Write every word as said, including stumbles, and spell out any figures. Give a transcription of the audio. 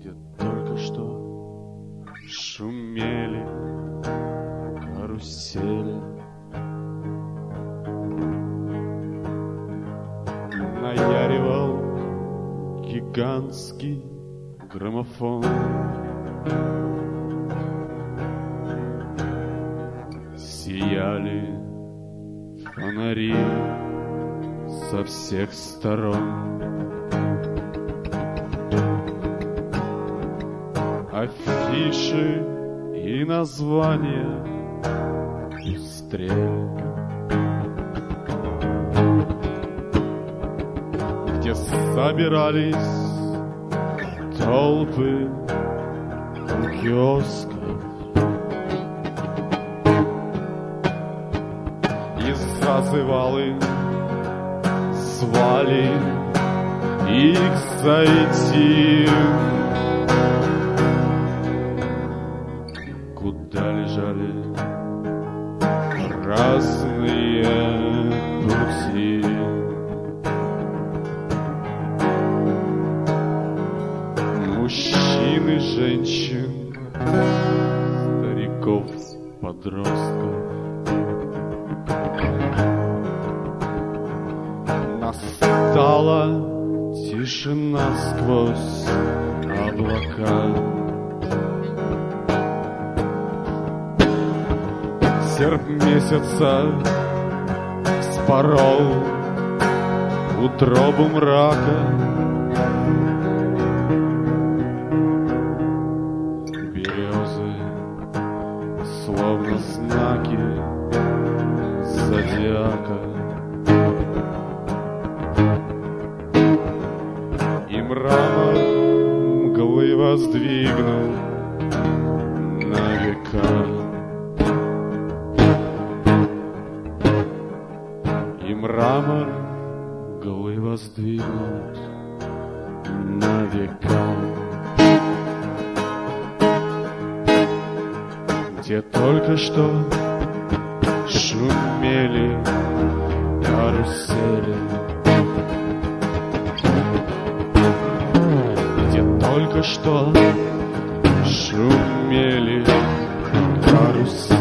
где только что шумели карусели. Наяривал гигантский граммофон. Сияли фонари со всех сторон. Афиши и названия пестрели. Где собирались толпы у киосков и зазывалы звали их зайти. Куда лежали разные пути. Мужчин и женщин, стариков, подростков. Настала тишина сквозь облака. Серп месяца вспорол утробу мрака. Березы, словно знаки зодиака. И мрамор мглы воздвигнул на века. И мрамор мглы воздвигнут на века. Где только что шумели карусели. Где только что шумели карусели.